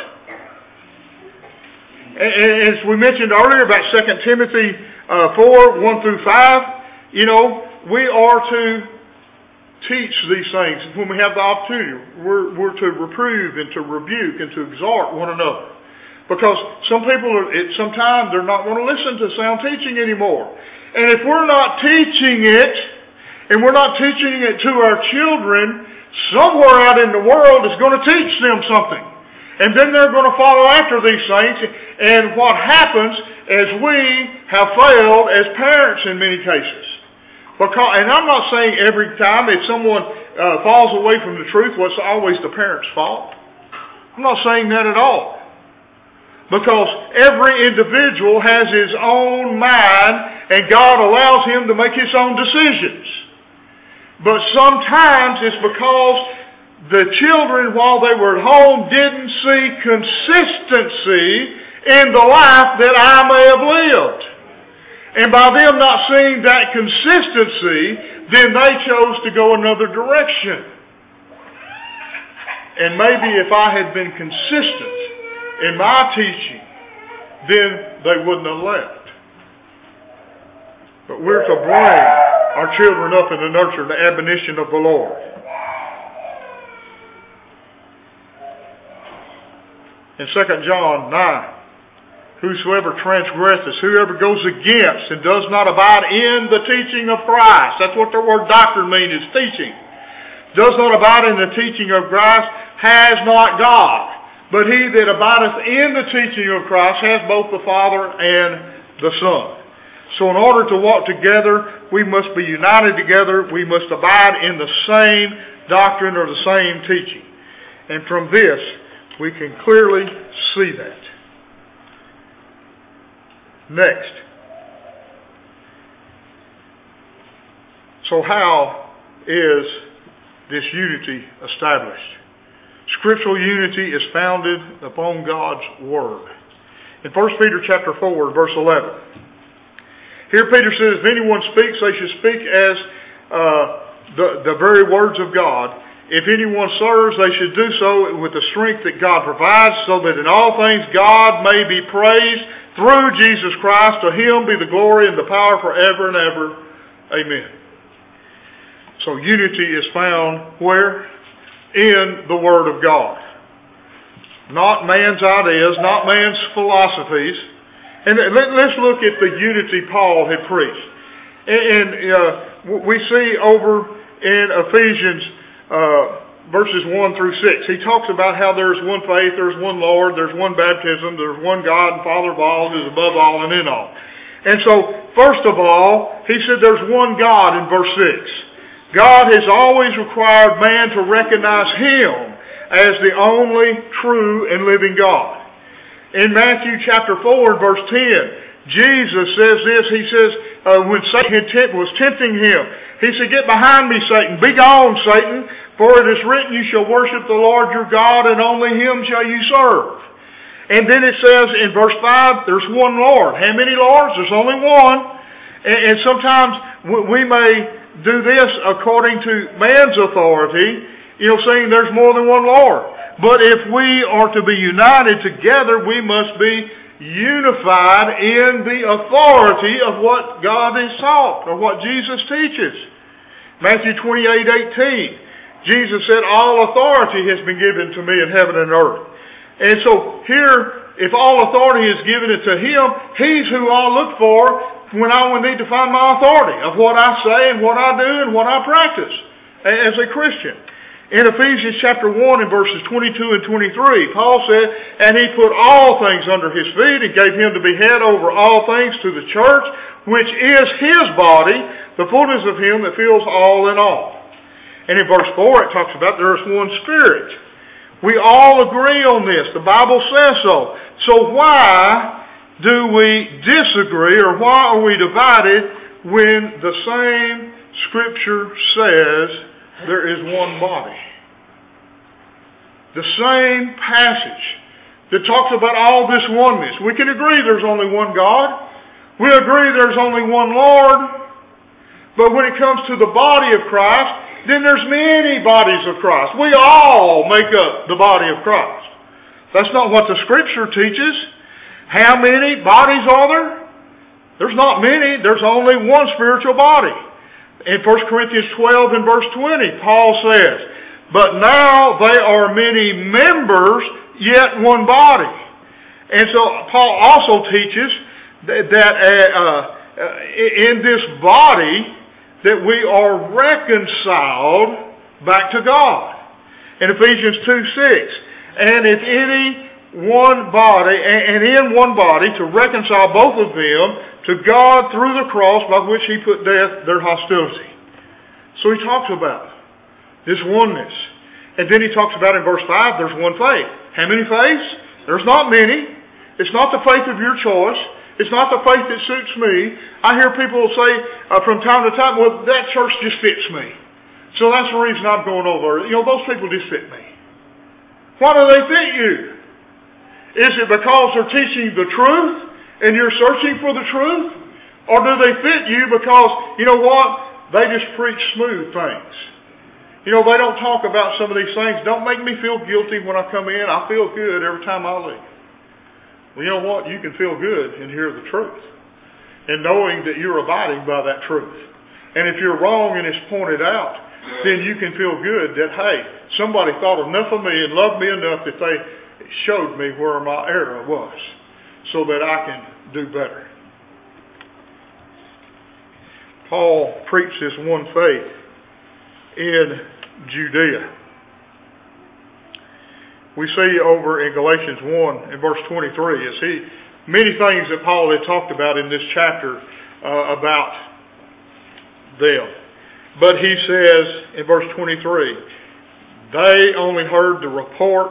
As we mentioned earlier about 2 Timothy 4, 1 through 5, we are to teach these things when we have the opportunity. We're to reprove and to rebuke and to exhort one another. Because some people, sometimes they're not going to listen to sound teaching anymore. And if we're not teaching it, and we're not teaching it to our children, somewhere out in the world is going to teach them something. And then they're going to follow after these things. And what happens is we have failed as parents in many cases. And I'm not saying every time if someone falls away from the truth, well, it's always the parent's fault. I'm not saying that at all. Because every individual has his own mind, and God allows him to make his own decisions. But sometimes it's because the children, while they were at home, didn't see consistency in the life that I may have lived. And by them not seeing that consistency, then they chose to go another direction. And maybe if I had been consistent in my teaching, then they wouldn't have left. But we're to bring our children up in the nurture and the admonition of the Lord. In 2 John 9, whosoever transgresses, whoever goes against and does not abide in the teaching of Christ. That's what the word doctrine means, is teaching. Does not abide in the teaching of Christ has not God. But he that abideth in the teaching of Christ has both the Father and the Son. So in order to walk together, we must be united together. We must abide in the same doctrine or the same teaching. And from this, we can clearly see that. Next. So how is this unity established? Scriptural unity is founded upon God's Word. In 1 Peter chapter 4, verse 11. Here Peter says, if anyone speaks, they should speak as the very words of God. If anyone serves, they should do so with the strength that God provides, so that in all things God may be praised through Jesus Christ. To Him be the glory and the power forever and ever. Amen. So unity is found where? In the Word of God. Not man's ideas, not man's philosophies. And let's look at the unity Paul had preached. And we see over in Ephesians verses 1 through 6. He talks about how there's one faith, there's one Lord, there's one baptism, there's one God and Father of all, who's above all and in all. And so, first of all, he said there's one God in verse 6. God has always required man to recognize Him as the only true and living God. In Matthew chapter 4 and verse 10, Jesus says this. He says, when Satan was tempting Him, He said, get behind me, Satan. Be gone, Satan. For it is written, you shall worship the Lord your God, and only Him shall you serve. And then it says in verse 5, there's one Lord. How many Lords? There's only one. And sometimes we may do this according to man's authority, saying there's more than one Lord. But if we are to be united together, we must be unified in the authority of what God has taught, or what Jesus teaches. Matthew 28:18. Jesus said, all authority has been given to me in heaven and earth. And so here, if all authority is given to Him, He's who I look for when I would need to find my authority of what I say and what I do and what I practice as a Christian. In Ephesians chapter 1 and verses 22 and 23, Paul said, and He put all things under His feet and gave Him to be head over all things to the church, which is His body, the fullness of Him that fills all in all. And in verse 4 it talks about there is one Spirit. We all agree on this. The Bible says so. So why do we disagree, or why are we divided when the same Scripture says there is one body? The same passage that talks about all this oneness. We can agree there's only one God. We agree there's only one Lord. But when it comes to the body of Christ, then there's many bodies of Christ. We all make up the body of Christ. That's not what the Scripture teaches. How many bodies are there? There's not many. There's only one spiritual body. In 1 Corinthians 12 and verse 20, Paul says, but now they are many members, yet one body. And so Paul also teaches that in this body, that we are reconciled back to God. In Ephesians 2:6, and if any one body, and in one body, to reconcile both of them to God through the cross by which He put death their hostility. So he talks about this oneness. And then he talks about in verse 5, there's one faith. How many faiths? There's not many. It's not the faith of your choice. It's not the faith that suits me. I hear people say from time to time, well, that church just fits me. So that's the reason I'm going over. Those people just fit me. Why do they fit you? Is it because they're teaching the truth and you're searching for the truth? Or do they fit you because, they just preach smooth things? They don't talk about some of these things. Don't make me feel guilty when I come in. I feel good every time I leave. Well, you know what? You can feel good and hear the truth. And knowing that you're abiding by that truth. And if you're wrong and it's pointed out, then you can feel good that, hey, somebody thought enough of me and loved me enough that they showed me where my error was so that I can do better. Paul preached this one faith in Judea. We see over in Galatians 1 in verse 23, many things that Paul had talked about in this chapter about them. But he says in verse 23, they only heard the report,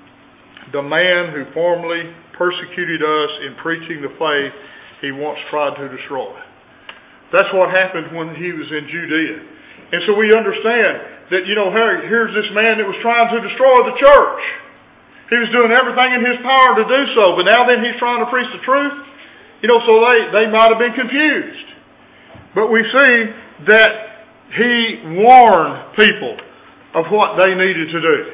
the man who formerly persecuted us in preaching the faith he once tried to destroy. That's what happened when he was in Judea. And so we understand that, here's this man that was trying to destroy the church. He was doing everything in his power to do so, but now then he's trying to preach the truth. So they might have been confused. But we see that he warned people of what they needed to do.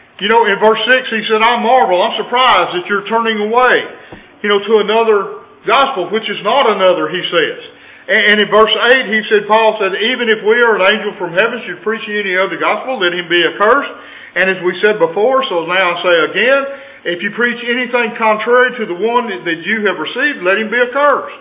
In verse 6 he said, I'm surprised that you're turning away, to another gospel, which is not another, he says. And in verse 8 Paul said, even if we or an angel from heaven should preach any other gospel, let him be accursed. And as we said before, so now I say again, if you preach anything contrary to the one that you have received, let him be accursed.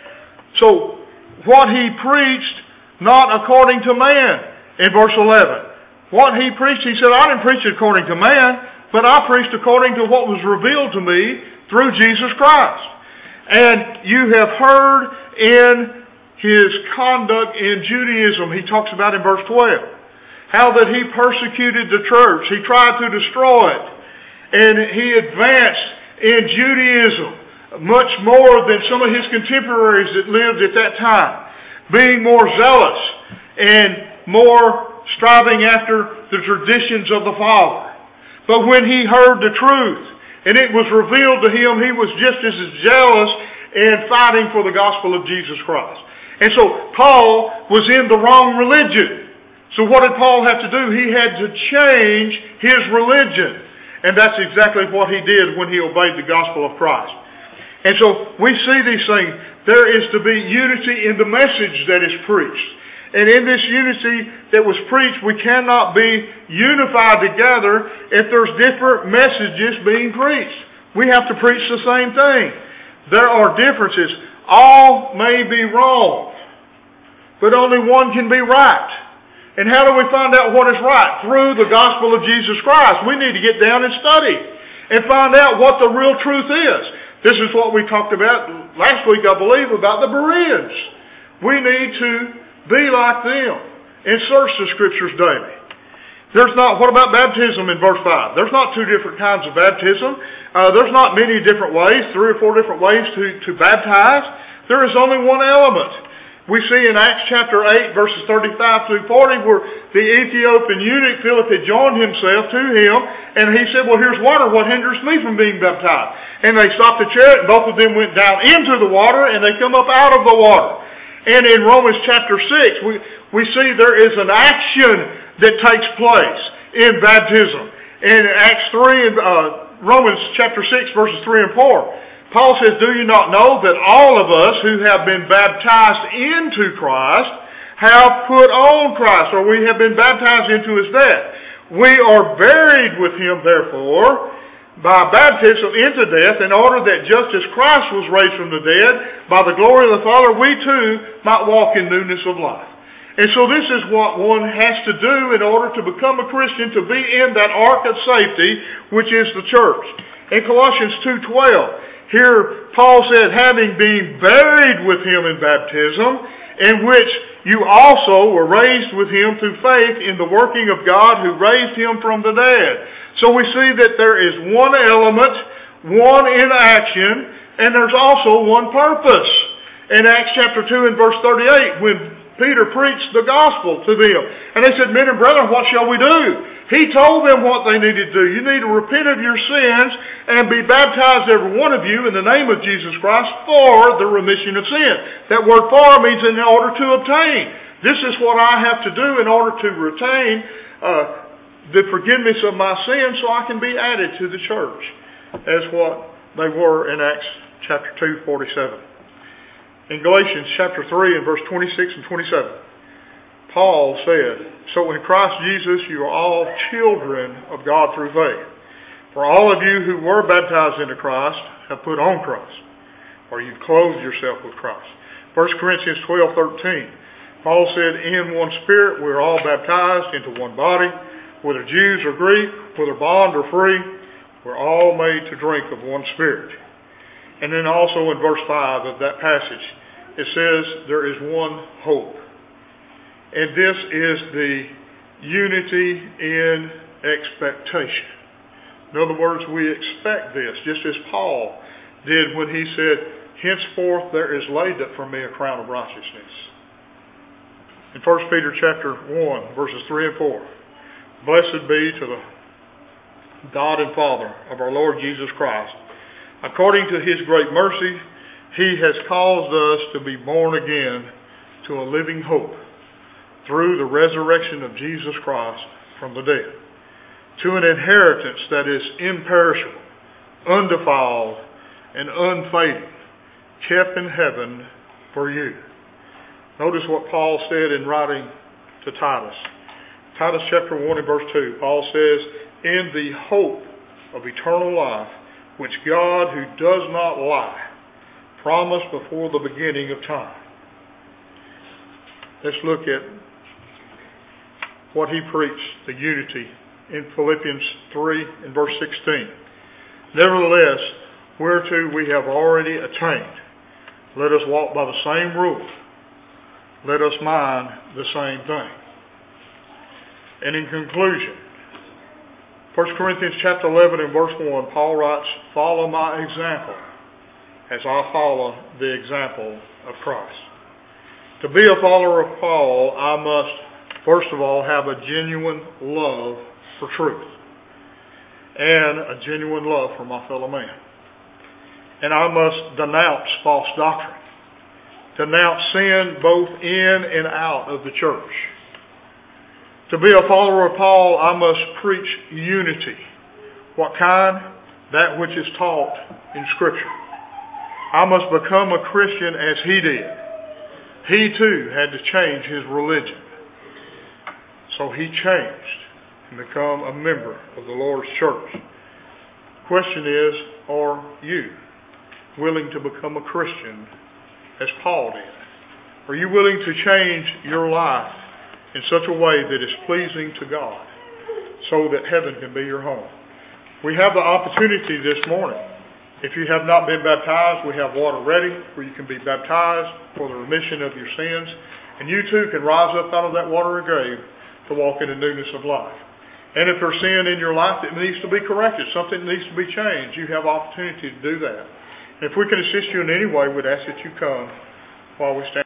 So what he preached, not according to man, in verse 11. What he preached, he said, I didn't preach according to man, but I preached according to what was revealed to me through Jesus Christ. And you have heard in his conduct in Judaism, he talks about in verse 12, how that he persecuted the church. He tried to destroy it. And he advanced in Judaism much more than some of his contemporaries that lived at that time, being more zealous and more striving after the traditions of the Father. But when he heard the truth and it was revealed to him, he was just as zealous in fighting for the gospel of Jesus Christ. And so Paul was in the wrong religion. So what did Paul have to do? He had to change his religion. And that's exactly what he did when he obeyed the gospel of Christ. And so we see these things. There is to be unity in the message that is preached. And in this unity that was preached, we cannot be unified together if there's different messages being preached. We have to preach the same thing. There are differences. All may be wrong, but only one can be right. And how do we find out what is right? Through the gospel of Jesus Christ. We need to get down and study and find out what the real truth is. This is what we talked about last week, I believe, about the Bereans. We need to be like them and search the Scriptures daily. What about baptism in verse 5? There's not two different kinds of baptism. There's not many different ways, 3 or 4 different ways to baptize. There is only one element. We see in Acts chapter 8, verses 35 through 40, where the Ethiopian eunuch, Philip, had joined himself to him, and he said, well, here's water. What hinders me from being baptized? And they stopped the chariot, and both of them went down into the water, and they come up out of the water. And in Romans chapter 6, we see there is an action that takes place in baptism. In Acts 3, Romans chapter 6, verses 3 and 4, Paul says, do you not know that all of us who have been baptized into Christ have put on Christ, or we have been baptized into his death? We are buried with him, therefore, by baptism into death, in order that just as Christ was raised from the dead, by the glory of the Father, we too might walk in newness of life. And so this is what one has to do in order to become a Christian, to be in that ark of safety, which is the church. In Colossians 2:12, here Paul said, having been buried with him in baptism, in which you also were raised with him through faith in the working of God who raised him from the dead. So we see that there is one element, one in action, and there's also one purpose. In Acts chapter 2 and verse 38, when Peter preached the gospel to them. And they said, "Men and brethren, what shall we do?" He told them what they needed to do. You need to repent of your sins and be baptized, every one of you, in the name of Jesus Christ for the remission of sin. That word "for" means in order to obtain. This is what I have to do in order to retain the forgiveness of my sins so I can be added to the church, as what they were in Acts chapter 2:47. In Galatians chapter 3 and verse 26 and 27, Paul said, "So in Christ Jesus you are all children of God through faith. For all of you who were baptized into Christ have put on Christ, or you've clothed yourself with Christ." 1 Corinthians 12:13, Paul said, "In one Spirit we are all baptized into one body, whether Jews or Greek, whether bond or free, we're all made to drink of one Spirit." And then also in verse 5 of that passage, it says there is one hope. And this is the unity in expectation. In other words, we expect this, just as Paul did when he said, "Henceforth there is laid up for me a crown of righteousness." In 1 Peter chapter 1, verses 3 and 4, "Blessed be to the God and Father of our Lord Jesus Christ. According to His great mercy, He has caused us to be born again to a living hope through the resurrection of Jesus Christ from the dead, to an inheritance that is imperishable, undefiled, and unfading, kept in heaven for you." Notice what Paul said in writing to Titus. Titus chapter 1 and verse 2, Paul says, "In the hope of eternal life, which God, who does not lie, promised before the beginning of time." Let's look at what he preached, the unity, in Philippians 3 and verse 16. "Nevertheless, whereto we have already attained, let us walk by the same rule. Let us mind the same thing." And in conclusion, 1 Corinthians chapter 11 and verse 1, Paul writes, "Follow my example as I follow the example of Christ." To be a follower of Paul, I must, first of all, have a genuine love for truth and a genuine love for my fellow man. And I must denounce false doctrine, denounce sin both in and out of the church. To be a follower of Paul, I must preach unity. What kind? That which is taught in Scripture. I must become a Christian as he did. He too had to change his religion. So he changed and become a member of the Lord's church. The question is, are you willing to become a Christian as Paul did? Are you willing to change your life in such a way that is pleasing to God so that heaven can be your home? We have the opportunity this morning. If you have not been baptized, we have water ready where you can be baptized for the remission of your sins. And you too can rise up out of that watery grave to walk in the newness of life. And if there's sin in your life that needs to be corrected, something that needs to be changed, you have opportunity to do that. And if we can assist you in any way, we'd ask that you come while we stand.